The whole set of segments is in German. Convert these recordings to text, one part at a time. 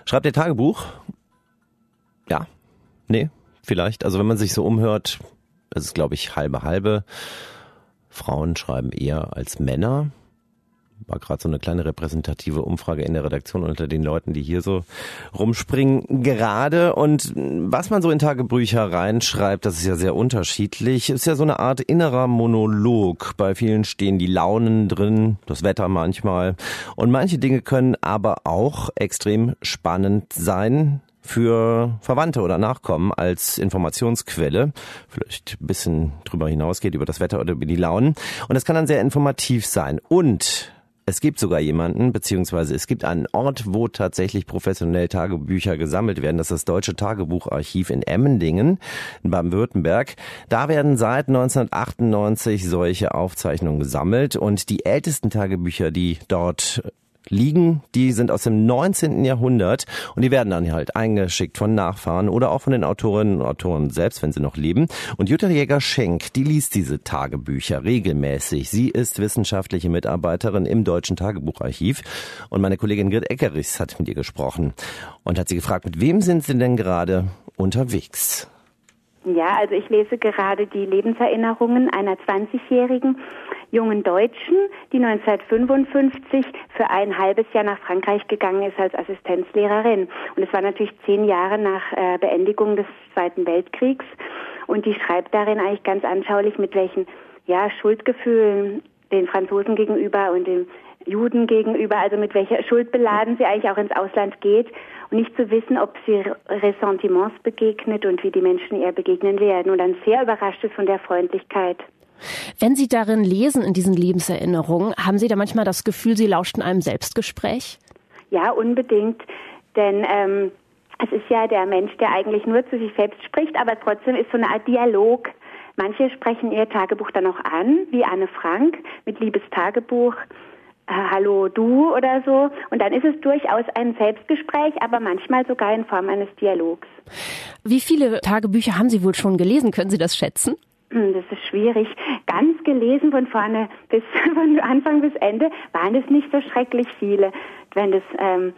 Schreibt ihr Tagebuch? Ja. Nee, vielleicht. Also wenn man sich so umhört, ist es, glaube ich, halbe. Frauen schreiben eher als Männer. War gerade so eine kleine repräsentative Umfrage in der Redaktion unter den Leuten, die hier so rumspringen gerade. Und was man so in Tagebücher reinschreibt, das ist ja sehr unterschiedlich. Ist ja so eine Art innerer Monolog. Bei vielen stehen die Launen drin, das Wetter manchmal. Und manche Dinge können aber auch extrem spannend sein für Verwandte oder Nachkommen als Informationsquelle, vielleicht ein bisschen drüber hinausgeht, über das Wetter oder über die Launen. Und das kann dann sehr informativ sein. Und es gibt sogar jemanden, beziehungsweise es gibt einen Ort, wo tatsächlich professionell Tagebücher gesammelt werden. Das ist das Deutsche Tagebucharchiv in Emmendingen in Baden-Württemberg. Da werden seit 1998 solche Aufzeichnungen gesammelt. Und die ältesten Tagebücher, die dort liegen, die sind aus dem 19. Jahrhundert und die werden dann halt eingeschickt von Nachfahren oder auch von den Autorinnen und Autoren selbst, wenn sie noch leben. Und Jutta Jäger-Schenk, die liest diese Tagebücher regelmäßig. Sie ist wissenschaftliche Mitarbeiterin im Deutschen Tagebucharchiv und meine Kollegin Grit Eckerichs hat mit ihr gesprochen und hat sie gefragt, mit wem sind sie denn gerade unterwegs? Ja, also ich lese gerade die Lebenserinnerungen einer 20-jährigen jungen Deutschen, die 1955 für ein halbes Jahr nach Frankreich gegangen ist als Assistenzlehrerin. Und es war natürlich 10 Jahre nach Beendigung des Zweiten Weltkriegs. Und die schreibt darin eigentlich ganz anschaulich, mit welchen Schuldgefühlen den Franzosen gegenüber und den Juden gegenüber, also mit welcher Schuld beladen sie eigentlich auch ins Ausland geht und nicht zu wissen, ob sie Ressentiments begegnet und wie die Menschen ihr begegnen werden. Und dann sehr überrascht ist von der Freundlichkeit. Wenn Sie darin lesen, in diesen Lebenserinnerungen, haben Sie da manchmal das Gefühl, Sie lauschten einem Selbstgespräch? Ja, unbedingt, denn es ist ja der Mensch, der eigentlich nur zu sich selbst spricht, aber trotzdem ist so eine Art Dialog. Manche sprechen ihr Tagebuch dann auch an, wie Anne Frank mit Liebes Tagebuch, Hallo du oder so. Und dann ist es durchaus ein Selbstgespräch, aber manchmal sogar in Form eines Dialogs. Wie viele Tagebücher haben Sie wohl schon gelesen? Können Sie das schätzen? Das ist schwierig. Ganz gelesen von von Anfang bis Ende waren es nicht so schrecklich viele. Wenn das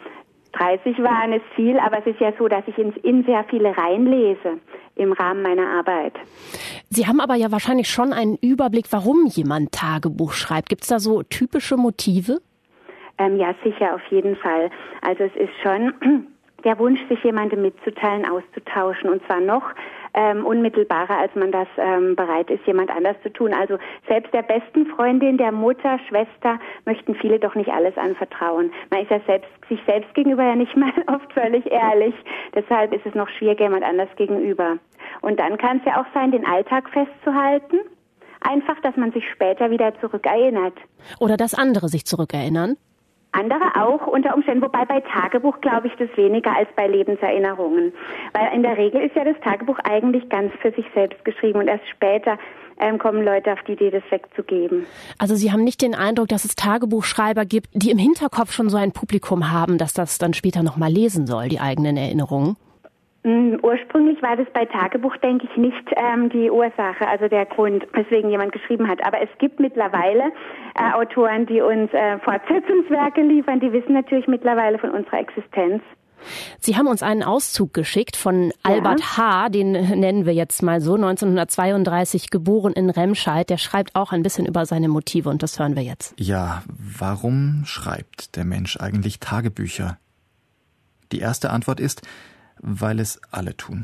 30 waren, ist viel, aber es ist ja so, dass ich in sehr viele reinlese im Rahmen meiner Arbeit. Sie haben aber ja wahrscheinlich schon einen Überblick, warum jemand Tagebuch schreibt. Gibt es da so typische Motive? Ja, sicher, auf jeden Fall. Also es ist schon der Wunsch, sich jemandem mitzuteilen, auszutauschen und zwar noch unmittelbarer, als man das bereit ist, jemand anders zu tun. Also selbst der besten Freundin, der Mutter, Schwester möchten viele doch nicht alles anvertrauen. Man ist ja sich selbst gegenüber ja nicht mal oft völlig ehrlich. Deshalb ist es noch schwieriger, jemand anders gegenüber. Und dann kann es ja auch sein, den Alltag festzuhalten. Einfach, dass man sich später wieder zurückerinnert. Oder dass andere sich zurückerinnern? Andere auch unter Umständen, wobei bei Tagebuch glaube ich das weniger als bei Lebenserinnerungen. Weil in der Regel ist ja das Tagebuch eigentlich ganz für sich selbst geschrieben und erst später kommen Leute auf die Idee, das wegzugeben. Also Sie haben nicht den Eindruck, dass es Tagebuchschreiber gibt, die im Hinterkopf schon so ein Publikum haben, dass das dann später nochmal lesen soll, die eigenen Erinnerungen? Ursprünglich war das bei Tagebuch, denke ich, nicht die Ursache, also der Grund, weswegen jemand geschrieben hat. Aber es gibt mittlerweile Autoren, die uns Fortsetzungswerke liefern, die wissen natürlich mittlerweile von unserer Existenz. Sie haben uns einen Auszug geschickt von Albert H., den nennen wir jetzt mal so, 1932 geboren in Remscheid. Der schreibt auch ein bisschen über seine Motive und das hören wir jetzt. Ja, warum schreibt der Mensch eigentlich Tagebücher? Die erste Antwort ist, weil es alle tun.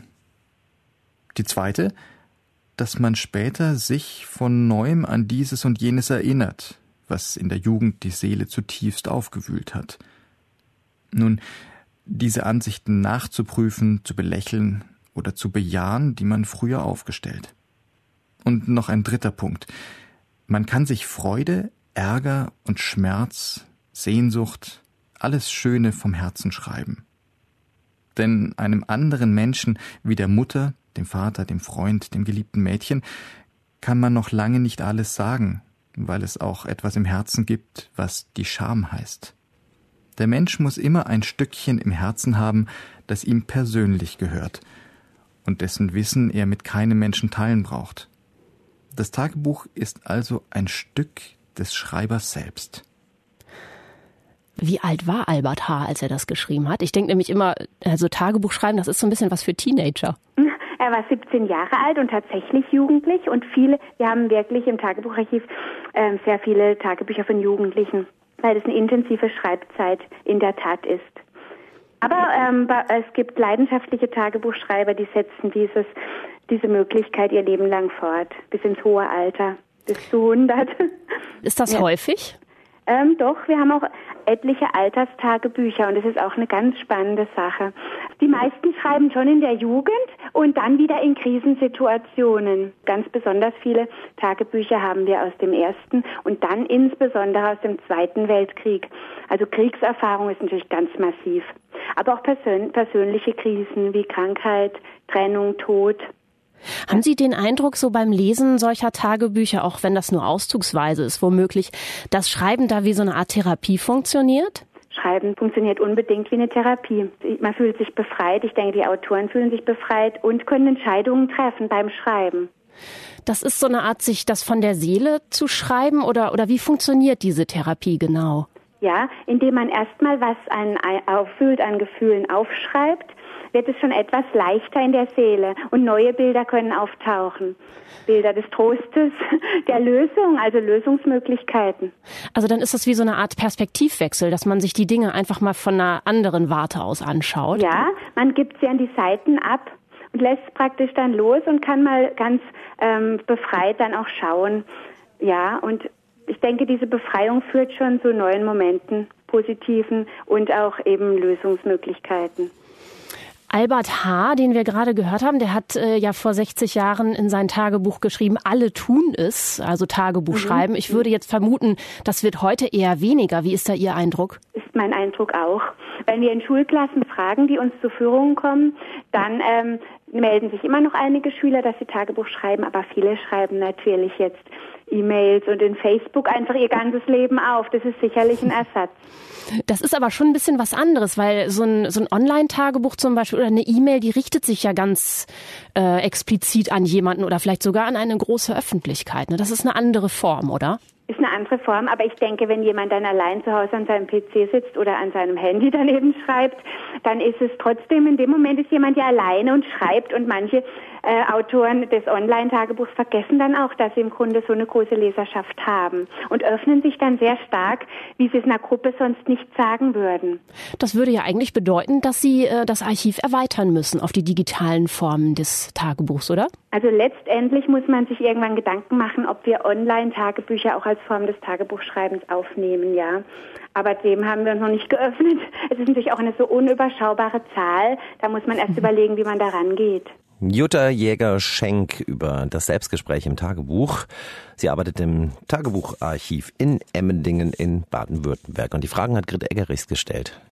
Die zweite, dass man später sich von Neuem an dieses und jenes erinnert, was in der Jugend die Seele zutiefst aufgewühlt hat. Nun, diese Ansichten nachzuprüfen, zu belächeln oder zu bejahen, die man früher aufgestellt. Und noch ein dritter Punkt. Man kann sich Freude, Ärger und Schmerz, Sehnsucht, alles Schöne vom Herzen schreiben. Denn einem anderen Menschen wie der Mutter, dem Vater, dem Freund, dem geliebten Mädchen, kann man noch lange nicht alles sagen, weil es auch etwas im Herzen gibt, was die Scham heißt. Der Mensch muss immer ein Stückchen im Herzen haben, das ihm persönlich gehört und dessen Wissen er mit keinem Menschen teilen braucht. Das Tagebuch ist also ein Stück des Schreibers selbst. Wie alt war Albert H., als er das geschrieben hat? Ich denke nämlich immer, also Tagebuch schreiben, das ist so ein bisschen was für Teenager. Er war 17 Jahre alt und tatsächlich jugendlich und wir haben wirklich im Tagebucharchiv sehr viele Tagebücher von Jugendlichen, weil es eine intensive Schreibzeit in der Tat ist. Aber es gibt leidenschaftliche Tagebuchschreiber, die setzen diese Möglichkeit ihr Leben lang fort, bis ins hohe Alter, bis zu 100. Ist das häufig? Doch, wir haben auch etliche Alterstagebücher und das ist auch eine ganz spannende Sache. Die meisten schreiben schon in der Jugend und dann wieder in Krisensituationen. Ganz besonders viele Tagebücher haben wir aus dem Ersten und dann insbesondere aus dem Zweiten Weltkrieg. Also Kriegserfahrung ist natürlich ganz massiv. Aber auch persönliche Krisen wie Krankheit, Trennung, Tod. Haben Sie den Eindruck, so beim Lesen solcher Tagebücher, auch wenn das nur auszugsweise ist, womöglich, dass Schreiben da wie so eine Art Therapie funktioniert? Schreiben funktioniert unbedingt wie eine Therapie. Man fühlt sich befreit. Ich denke, die Autoren fühlen sich befreit und können Entscheidungen treffen beim Schreiben. Das ist so eine Art, sich das von der Seele zu schreiben oder wie funktioniert diese Therapie genau? Ja, indem man erstmal was einen auffühlt, an Gefühlen aufschreibt, wird es schon etwas leichter in der Seele und neue Bilder können auftauchen. Bilder des Trostes, der Lösung, also Lösungsmöglichkeiten. Also dann ist das wie so eine Art Perspektivwechsel, dass man sich die Dinge einfach mal von einer anderen Warte aus anschaut. Ja, man gibt sie an die Seiten ab und lässt praktisch dann los und kann mal ganz befreit dann auch schauen. Ja, und ich denke, diese Befreiung führt schon zu neuen Momenten, positiven und auch eben Lösungsmöglichkeiten. Albert H., den wir gerade gehört haben, der hat ja vor 60 Jahren in sein Tagebuch geschrieben, alle tun es, also Tagebuch schreiben. Ich würde jetzt vermuten, das wird heute eher weniger. Wie ist da Ihr Eindruck? Ist mein Eindruck auch. Wenn wir in Schulklassen fragen, die uns zu Führungen kommen, dann melden sich immer noch einige Schüler, dass sie Tagebuch schreiben, aber viele schreiben natürlich jetzt E-Mails und in Facebook einfach ihr ganzes Leben auf. Das ist sicherlich ein Ersatz. Das ist aber schon ein bisschen was anderes, weil so ein Online-Tagebuch zum Beispiel oder eine E-Mail, die richtet sich ja ganz explizit an jemanden oder vielleicht sogar an eine große Öffentlichkeit. Ne? Das ist eine andere Form, oder? Ist eine andere Form, aber ich denke, wenn jemand dann allein zu Hause an seinem PC sitzt oder an seinem Handy daneben schreibt, dann ist es trotzdem, in dem Moment ist jemand ja alleine und schreibt und manche Autoren des Online-Tagebuchs vergessen dann auch, dass sie im Grunde so eine große Leserschaft haben und öffnen sich dann sehr stark, wie sie es einer Gruppe sonst nicht sagen würden. Das würde ja eigentlich bedeuten, dass Sie das Archiv erweitern müssen auf die digitalen Formen des Tagebuchs, oder? Also letztendlich muss man sich irgendwann Gedanken machen, ob wir Online-Tagebücher auch als Form des Tagebuchschreibens aufnehmen, ja. Aber dem haben wir uns noch nicht geöffnet. Es ist natürlich auch eine so unüberschaubare Zahl. Da muss man erst überlegen, wie man da rangeht. Jutta Jäger-Schenk über das Selbstgespräch im Tagebuch. Sie arbeitet im Tagebucharchiv in Emmendingen in Baden-Württemberg. Und die Fragen hat Grit Eggerichs gestellt.